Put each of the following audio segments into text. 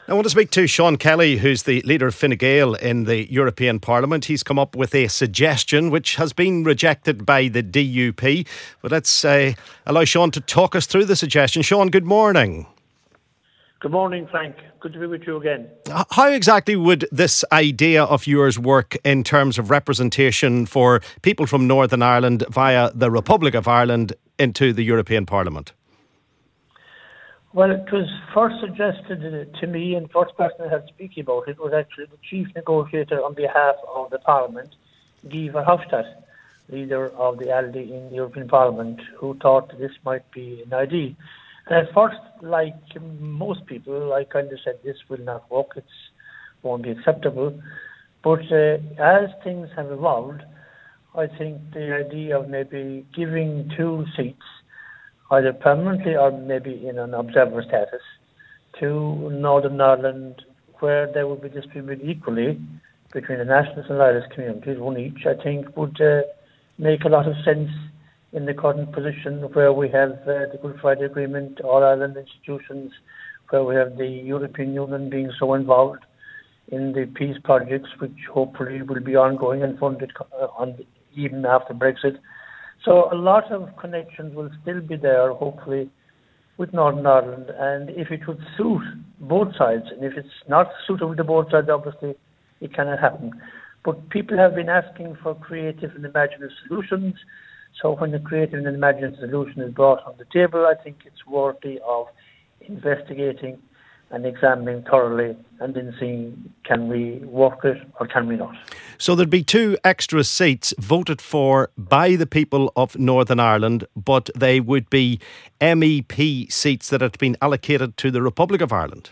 I want to speak to Sean Kelly, who's the leader of Fine Gael in the European Parliament. He's come up with a suggestion which has been rejected by the DUP. But let's allow Sean to talk us through the suggestion. Sean, good morning. Good morning, Frank. Good to be with you again. How exactly would this idea of yours work in terms of representation for people from Northern Ireland via the Republic of Ireland into the European Parliament? Well, it was first suggested to me, and the first person I heard speaking about it was actually the chief negotiator on behalf of the Parliament, Guy Verhofstadt, leader of the ALDE in the European Parliament, who thought this might be an idea. And at first, like most people, I kind of said this will not work, it won't be acceptable. But as things have evolved, I think the idea of maybe giving 2 seats, either permanently or maybe in an observer status, to Northern Ireland, where they would be distributed equally between the nationalist and Irish communities, 1 each, I think would make a lot of sense in the current position where we have the Good Friday Agreement, all Ireland institutions, where we have the European Union being so involved in the peace projects, which hopefully will be ongoing and funded even after Brexit. So a lot of connections will still be there, hopefully, with Northern Ireland. And if it would suit both sides, and if it's not suitable to both sides, obviously, it cannot happen. But people have been asking for creative and imaginative solutions. So when the creative and imaginative solution is brought on the table, I think it's worthy of investigating and examining thoroughly and then seeing, can we work it or can we not? So there'd be 2 extra seats voted for by the people of Northern Ireland, but they would be MEP seats that had been allocated to the Republic of Ireland.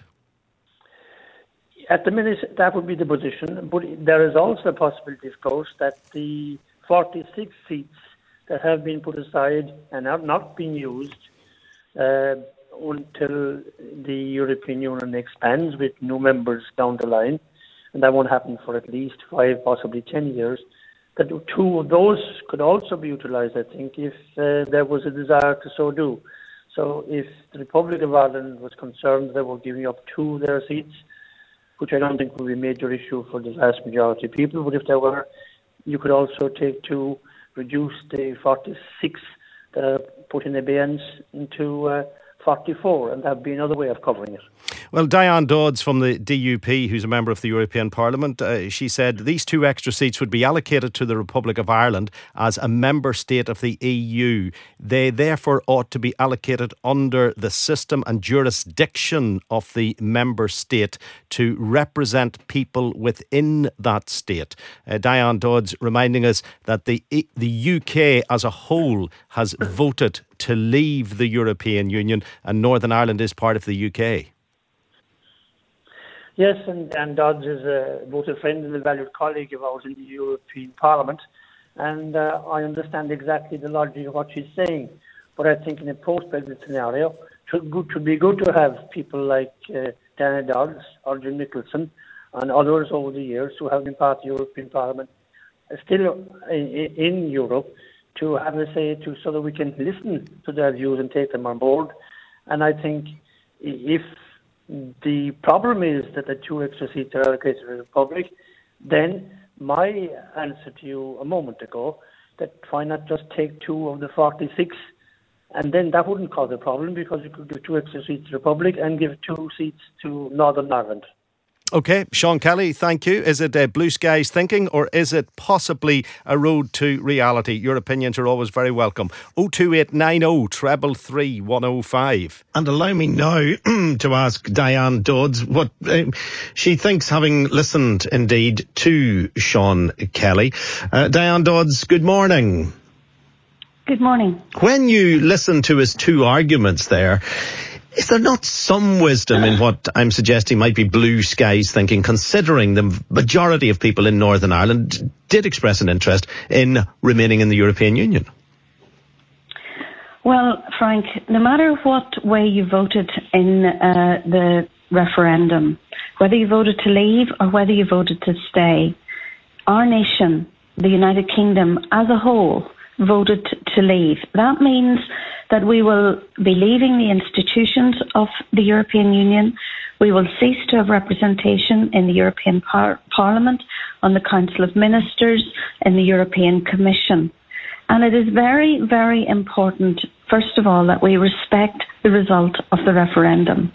At the minute, that would be the position, but there is also a possibility, of course, that the 46 seats that have been put aside and have not been used until the European Union expands with new members down the line, and that won't happen for at least 5, possibly 10 years, that 2 of those could also be utilised, I think, if there was a desire to so do. So if the Republic of Ireland was concerned they were giving up 2 of their seats, which I don't think would be a major issue for the vast majority of people, but if there were, you could also take 2, reduce the 46 that are put in abeyance into 44, and that would be another way of covering it. Well, Diane Dodds from the DUP, who's a member of the European Parliament, she said these 2 extra seats would be allocated to the Republic of Ireland as a member state of the EU. They therefore ought to be allocated under the system and jurisdiction of the member state to represent people within that state. Diane Dodds reminding us that the UK as a whole has voted to leave the European Union, and Northern Ireland is part of the UK. Yes, and Dodds is both a friend and a valued colleague of ours in the European Parliament, and I understand exactly the logic of what she's saying. But I think in a post-Brexit scenario, it would be good to have people like Diana Dodds or Jim Nicholson and others over the years who have been part of the European Parliament still in Europe to have a say to, so that we can listen to their views and take them on board. And I think if the problem is that the 2 extra seats are allocated to the Republic, then my answer to you a moment ago, that why not just take 2 of the 46, and then that wouldn't cause a problem, because you could give 2 extra seats to the Republic and give 2 seats to Northern Ireland. OK, Sean Kelly, thank you. Is it blue skies thinking, or is it possibly a road to reality? Your opinions are always very welcome. 02890 333 105. And allow me now to ask Diane Dodds what she thinks, having listened indeed to Sean Kelly. Diane Dodds, good morning. Good morning. When you listen to his 2 arguments there, is there not some wisdom in what I'm suggesting might be blue skies thinking, considering the majority of people in Northern Ireland did express an interest in remaining in the European Union? Well, Frank, no matter what way you voted in the referendum, whether you voted to leave or whether you voted to stay, our nation, the United Kingdom as a whole, voted to leave. That means that we will be leaving the institutions of the European Union. We will cease to have representation in the European Parliament, on the Council of Ministers, in the European Commission. And it is very, very important, first of all, that we respect the result of the referendum.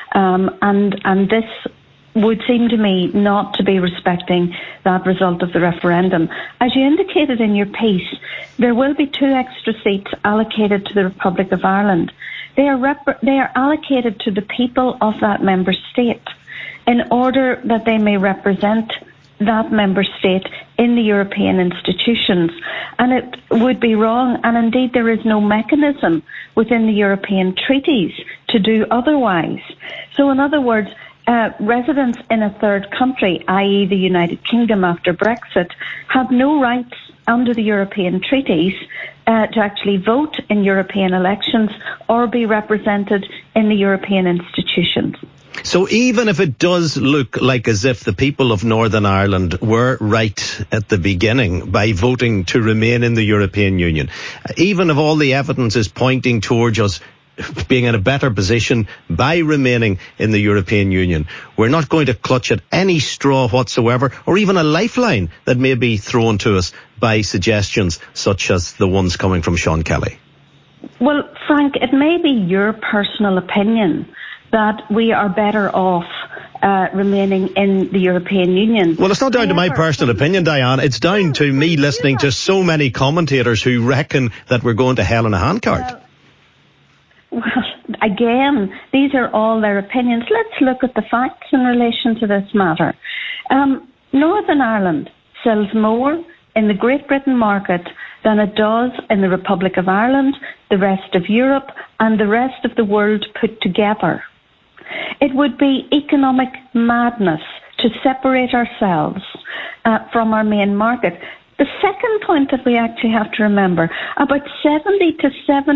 And this would seem to me not to be respecting that result of the referendum. As you indicated in your piece, there will be 2 extra seats allocated to the Republic of Ireland. They are allocated to the people of that member state in order that they may represent that member state in the European institutions. And it would be wrong, and indeed there is no mechanism within the European treaties to do otherwise. So in other words, residents in a third country, i.e. the United Kingdom after Brexit, have no rights under the European treaties to actually vote in European elections or be represented in the European institutions. So even if it does look like as if the people of Northern Ireland were right at the beginning by voting to remain in the European Union, even if all the evidence is pointing towards us being in a better position by remaining in the European Union, we're not going to clutch at any straw whatsoever, or even a lifeline that may be thrown to us by suggestions such as the ones coming from Sean Kelly. Well, Frank, it may be your personal opinion that we are better off remaining in the European Union. Well, it's not down to my personal opinion, Diane. It's down to me listening to so many commentators who reckon that we're going to hell in a handcart. Well, again, these are all their opinions. Let's look at the facts in relation to this matter. Northern Ireland sells more in the Great Britain market than it does in the Republic of Ireland, the rest of Europe, and the rest of the world put together. It would be economic madness to separate ourselves from our main market. The second point that we actually have to remember, about 70 to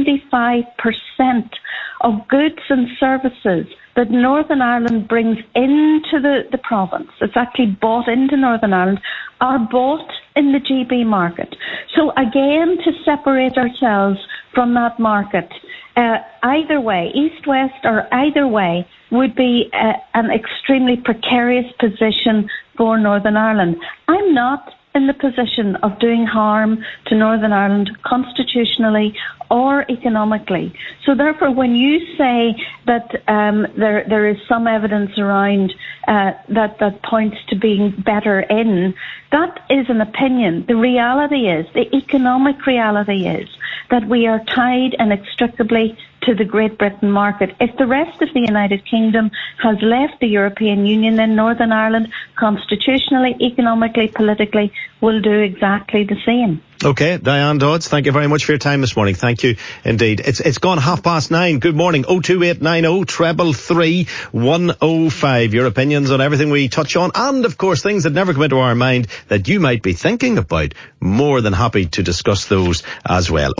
75% of goods and services that Northern Ireland brings into the province, it's actually bought into Northern Ireland, are bought in the GB market. So again, to separate ourselves from that market, either way, east-west or either way, would be an extremely precarious position for Northern Ireland. I'm not in the position of doing harm to Northern Ireland constitutionally or economically. So therefore, when you say that there is some evidence around that points to being better in, that is an opinion. The reality is, the economic reality is, that we are tied inextricably to the Great Britain market. If the rest of the United Kingdom has left the European Union, then Northern Ireland, constitutionally, economically, politically, will do exactly the same. Okay, Diane Dodds, thank you very much for your time this morning. Thank you indeed. It's gone 9:30. Good morning. 02890 333 105. Your opinions on everything we touch on, and of course things that never come into our mind that you might be thinking about. More than happy to discuss those as well.